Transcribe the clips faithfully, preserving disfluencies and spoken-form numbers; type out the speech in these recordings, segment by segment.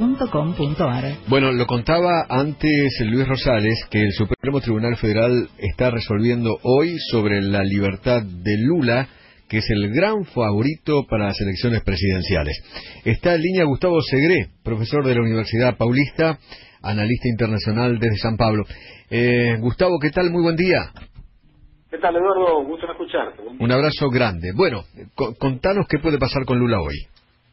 punto com punto ar. Bueno, lo contaba antes Luis Rosales que el Supremo Tribunal Federal está resolviendo hoy sobre la libertad de Lula, que es el gran favorito para las elecciones presidenciales. Está en línea Gustavo Segré, profesor de la Universidad Paulista, analista internacional desde San Pablo. Eh, Gustavo, ¿qué tal? Muy buen día. ¿Qué tal, Eduardo? Gusto en escucharte. Un abrazo grande. Bueno, co- contanos qué puede pasar con Lula hoy.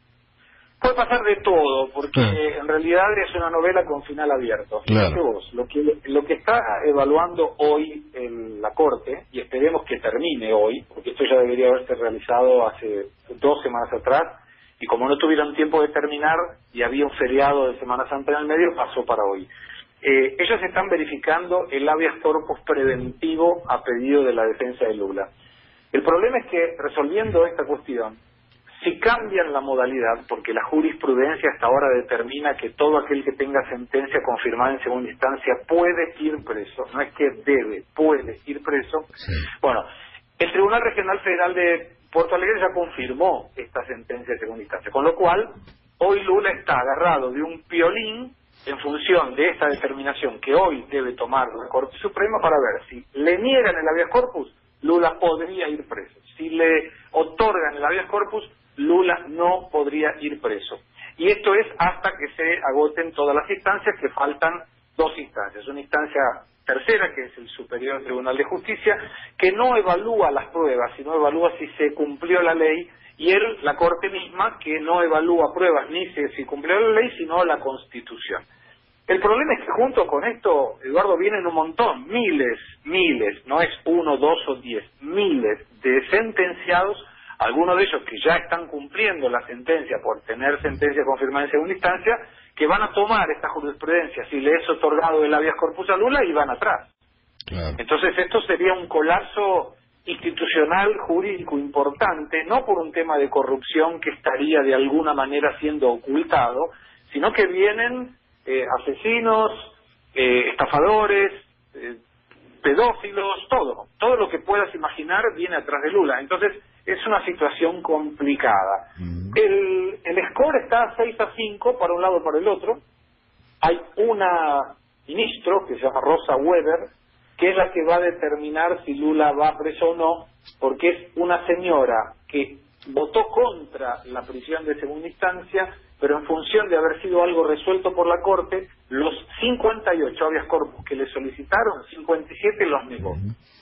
Puede pasar de todo, porque Ah. en realidad es una novela con final abierto. Claro. Fíjate vos, lo que, lo que está evaluando hoy en la Corte, y esperemos que termine hoy, porque esto ya debería haberse realizado hace dos semanas atrás, y como no tuvieron tiempo de terminar y había un feriado de Semana Santa en el medio, pasó para hoy. Eh, ellos están verificando el habeas corpus preventivo a pedido de la defensa de Lula. El problema es que, resolviendo esta cuestión, si cambian la modalidad, porque la jurisprudencia hasta ahora determina que todo aquel que tenga sentencia confirmada en segunda instancia puede ir preso, no es que debe, puede ir preso. Sí. Bueno, el Tribunal Regional Federal de Porto Alegre ya confirmó esta sentencia de segunda instancia, con lo cual hoy Lula está agarrado de un piolín en función de esta determinación que hoy debe tomar la Corte Suprema para ver si le niegan el habeas corpus, Lula podría ir preso. Si le otorgan el habeas corpus, Lula no podría ir preso. Y esto es hasta que se agoten todas las instancias, que faltan dos instancias. Una instancia tercera, que es el Superior Tribunal de Justicia, que no evalúa las pruebas, sino evalúa si se cumplió la ley, y él, la Corte misma, que no evalúa pruebas ni si, si cumplió la ley, sino la Constitución. El problema es que junto con esto, Eduardo, vienen un montón, miles, miles, no es uno, dos o diez, miles de sentenciados, algunos de ellos que ya están cumpliendo la sentencia por tener sentencia confirmada en segunda instancia, que van a tomar esta jurisprudencia si le es otorgado el habeas corpus a Lula y van atrás. Claro. Entonces esto sería un colapso institucional, jurídico importante, no por un tema de corrupción que estaría de alguna manera siendo ocultado, sino que vienen eh, asesinos, eh, estafadores, eh, pedófilos, todo, todo lo que puedas imaginar viene atrás de Lula. Entonces es una situación complicada. Mm. El, el score está seis a cinco para un lado o para el otro. Hay una ministro que se llama Rosa Weber, que es la que va a determinar si Lula va preso o no, porque es una señora que votó contra la prisión de segunda instancia, pero en función de haber sido algo resuelto por la Corte, los cincuenta y ocho habeas corpus que le solicitaron, cincuenta y siete los negó.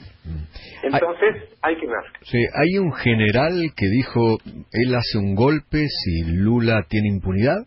Entonces hay, hay que ver. Sí, hay un general que dijo, él hace un golpe si Lula tiene impunidad.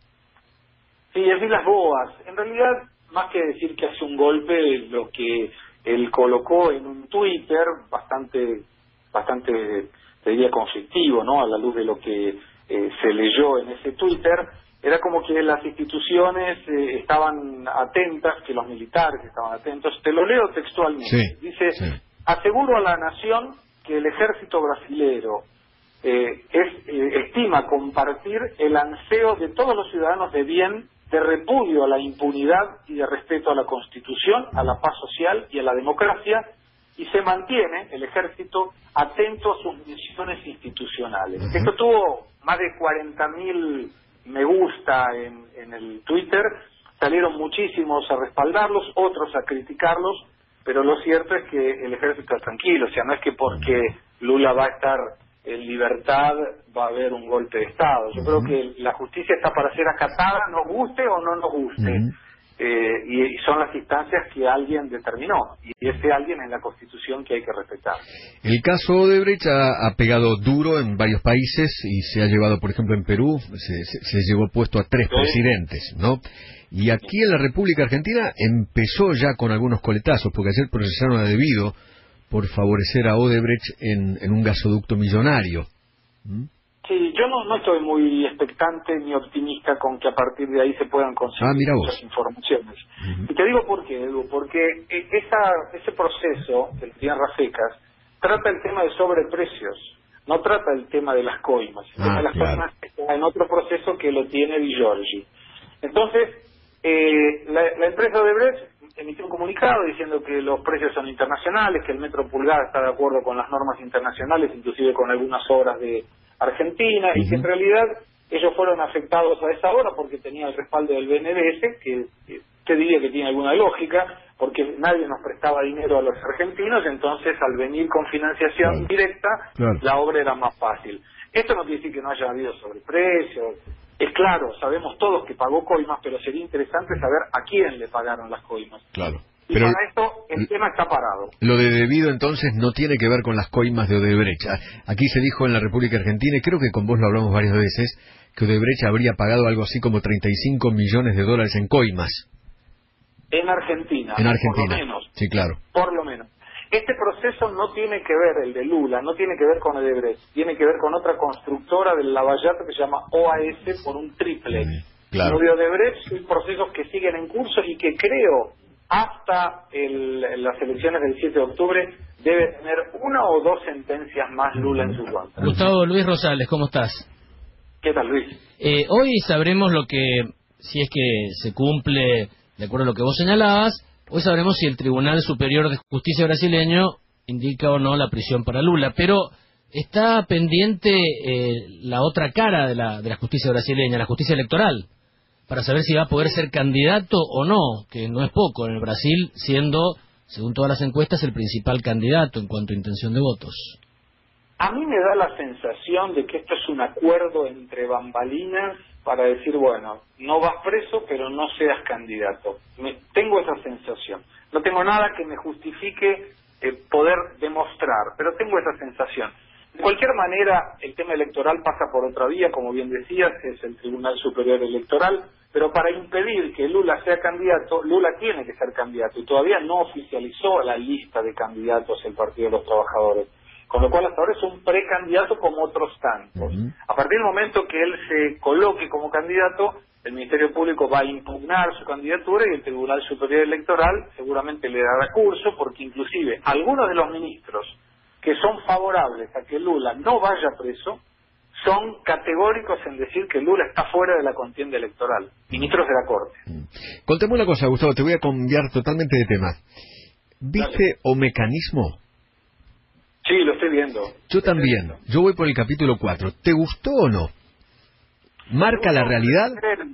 Sí, es Vilas Boas. En realidad, más que decir que hace un golpe, lo que él colocó en un Twitter bastante, bastante, te diría, conflictivo, ¿no? A la luz de lo que eh, se leyó en ese Twitter, era como que las instituciones eh, estaban atentas, que los militares estaban atentos. Te lo leo textualmente. Sí, Dice, sí. aseguro a la nación que el ejército brasilero eh, es, eh, estima compartir el anseo de todos los ciudadanos de bien, de repudio a la impunidad y de respeto a la Constitución, a la paz social y a la democracia, y se mantiene el ejército atento a sus misiones institucionales. Uh-huh. Esto tuvo más de cuarenta mil me gusta en, en el Twitter, salieron muchísimos a respaldarlos, otros a criticarlos, pero lo cierto es que el ejército está tranquilo, o sea, no es que porque Lula va a estar en libertad va a haber un golpe de Estado. Yo Uh-huh. creo que la justicia está para ser acatada, nos guste o no nos guste. Uh-huh. Eh, y, y son las instancias que alguien determinó, y ese alguien es la Constitución que hay que respetar. El caso Odebrecht ha, ha pegado duro en varios países y se ha llevado, por ejemplo, en Perú, se, se, se llevó puesto a tres Sí. presidentes, ¿no? Y aquí en la República Argentina empezó ya con algunos coletazos, porque ayer procesaron a Debido por favorecer a Odebrecht en, en un gasoducto millonario. ¿Mm? Sí, yo no, no estoy muy expectante ni optimista con que a partir de ahí se puedan conseguir Ah, mira vos. muchas informaciones. Uh-huh. Y te digo por qué, Edu, porque esa, ese proceso del Tierras Secas trata el tema de sobreprecios, no trata el tema de las coimas. El Ah, tema de las claro. coimas está en otro proceso que lo tiene Di Giorgi. Entonces, eh, la, la empresa Odebrecht emitió un comunicado diciendo que los precios son internacionales, que el metro pulgada está de acuerdo con las normas internacionales, inclusive con algunas obras de Argentina, uh-huh. y que en realidad ellos fueron afectados a esa hora porque tenía el respaldo del B N D E S, que, que te diría que tiene alguna lógica, porque nadie nos prestaba dinero a los argentinos, entonces al venir con financiación claro, directa, claro. la obra era más fácil. Esto no quiere decir que no haya habido sobreprecio. Es claro, sabemos todos que pagó coimas, pero sería interesante saber a quién le pagaron las coimas. Claro. Y Pero para esto el tema está parado. Lo de debido entonces no tiene que ver con las coimas de Odebrecht. Aquí se dijo en la República Argentina, y creo que con vos lo hablamos varias veces, que Odebrecht habría pagado algo así como treinta y cinco millones de dólares en coimas. En Argentina. En Argentina. Por lo menos. Sí, claro. Por lo menos. Este proceso no tiene que ver, el de Lula, no tiene que ver con Odebrecht, tiene que ver con otra constructora del Lavallato que se llama O A S por un triple. Mm, claro. Lo de Odebrecht son procesos que siguen en curso y que creo hasta el, las elecciones del siete de octubre debe tener una o dos sentencias más Lula en su contra. Gustavo, Luis Rosales, ¿cómo estás? ¿Qué tal, Luis? Eh, hoy sabremos lo que, si es que se cumple de acuerdo a lo que vos señalabas, hoy sabremos si el Tribunal Superior de Justicia brasileño indica o no la prisión para Lula, pero está pendiente eh, la otra cara de la, de la justicia brasileña, la justicia electoral, para saber si va a poder ser candidato o no, que no es poco en el Brasil, siendo, según todas las encuestas, el principal candidato en cuanto a intención de votos. A mí me da la sensación de que esto es un acuerdo entre bambalinas para decir, bueno, no vas preso, pero no seas candidato. Me, tengo esa sensación. No tengo nada que me justifique eh, poder demostrar, pero tengo esa sensación. De cualquier manera, el tema electoral pasa por otra vía, como bien decías, es el Tribunal Superior Electoral, pero para impedir que Lula sea candidato, Lula tiene que ser candidato, y todavía no oficializó la lista de candidatos el Partido de los Trabajadores. Con lo cual hasta ahora es un precandidato como otros tantos. Uh-huh. A partir del momento que él se coloque como candidato, el Ministerio Público va a impugnar su candidatura y el Tribunal Superior Electoral seguramente le dará curso, porque inclusive algunos de los ministros que son favorables a que Lula no vaya preso son categóricos en decir que Lula está fuera de la contienda electoral, ministros de la Corte. Uh-huh. Contame una cosa, Gustavo, te voy a cambiar totalmente de tema. ¿Viste O Mecanismo? Sí, lo estoy viendo. Yo también. Yo voy por el capítulo cuatro. ¿Te gustó o no? ¿Marca la realidad?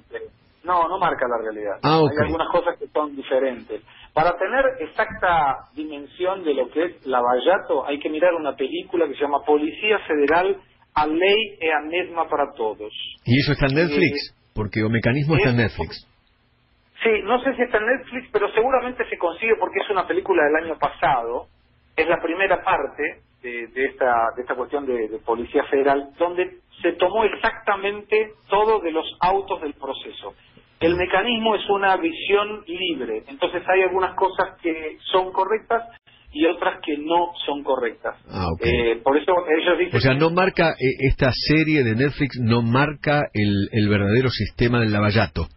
No, no marca la realidad. Ah, okay. Hay algunas cosas que son diferentes. Para tener exacta dimensión de lo que es Lavallato, hay que mirar una película que se llama Policía Federal, a ley e a mesma para todos. ¿Y eso está en Netflix? Eh, Porque O Mecanismo está en Netflix. Sí, no sé si está en Netflix, pero seguramente se consigue porque es una película del año pasado. Es la primera parte de, de, esta, de esta cuestión de, de Policía Federal, donde se tomó exactamente todo de los autos del proceso. El mecanismo es una visión libre, entonces hay algunas cosas que son correctas y otras que no son correctas. Ah, okay. eh, por eso ellos dicen... O sea, no marca, eh, esta serie de Netflix no marca el, el verdadero sistema del Lavallato.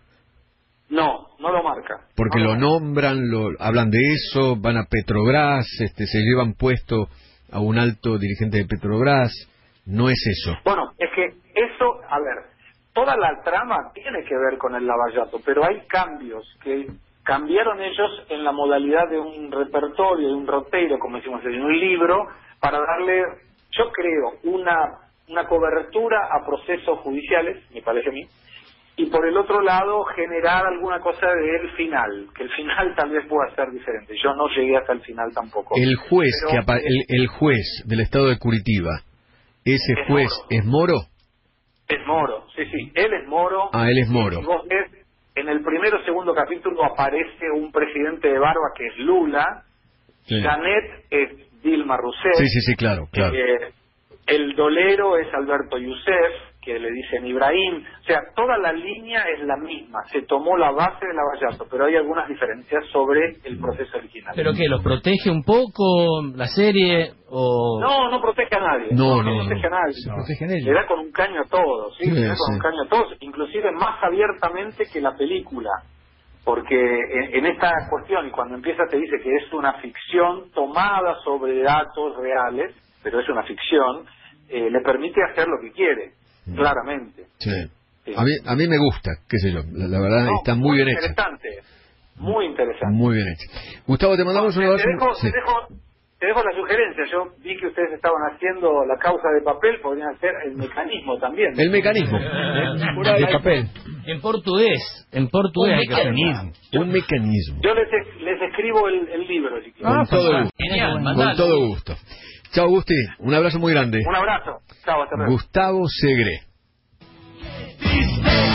No, no lo marca. Porque no lo lo nombran, lo hablan de eso, van a Petrobras, este, se llevan puesto a un alto dirigente de Petrobras. No es eso. Bueno, es que eso, a ver, toda la trama tiene que ver con el Lavallato, pero hay cambios que cambiaron ellos en la modalidad de un repertorio, de un roteiro, como decimos, en un libro, para darle, yo creo, una, una cobertura a procesos judiciales, me parece a mí, y por el otro lado generar alguna cosa del final, que el final tal vez pueda ser diferente. Yo no llegué hasta el final tampoco. El juez pero, que apa- el, el juez del estado de Curitiba, ese es juez Moro. es Moro. Es Moro, sí, sí, él es Moro. Ah, él es Moro. Y vos ves, en el primero o segundo capítulo aparece un presidente de barba que es Lula, Sí. Janet es Dilma Rousseff, Sí, sí, sí, claro, claro. eh, el dolero es Alberto Youssef, que le dicen Ibrahim, o sea, toda la línea es la misma, se tomó la base de Lavallato, pero hay algunas diferencias sobre el proceso original. ¿Pero qué, los protege un poco la serie o...? No, no protege a nadie. No, no, no protege no. a nadie. Se protegen ellos. Le da con un caño a todos, ¿sí? Sí, Le da con sí. un caño a todos, inclusive más abiertamente que la película. Porque en, en esta cuestión, y cuando empieza te dice que es una ficción tomada sobre datos reales, pero es una ficción, eh, le permite hacer lo que quiere, mm. claramente. Sí. Sí. A mí, a mí me gusta, qué sé yo, la, la verdad No, está muy, bien hecha. interesante, muy interesante. Muy bien hecha. Gustavo, te mandamos No, un te, abrazo. te dejo, Sí. te dejo te dejo la sugerencia. Yo vi que ustedes estaban haciendo la causa de papel, podrían hacer el mecanismo también. El mecanismo. De papel. En portugués, en portugués. Un hay que hacerlo. mecanismo. Un mecanismo. Yo les, les escribo el, el libro, si quieren. Con todo gusto. Genial, Con mandalo. todo gusto. Chao, Gusti. Un abrazo muy grande. Un abrazo. Chao, hasta luego. Gustavo Segre.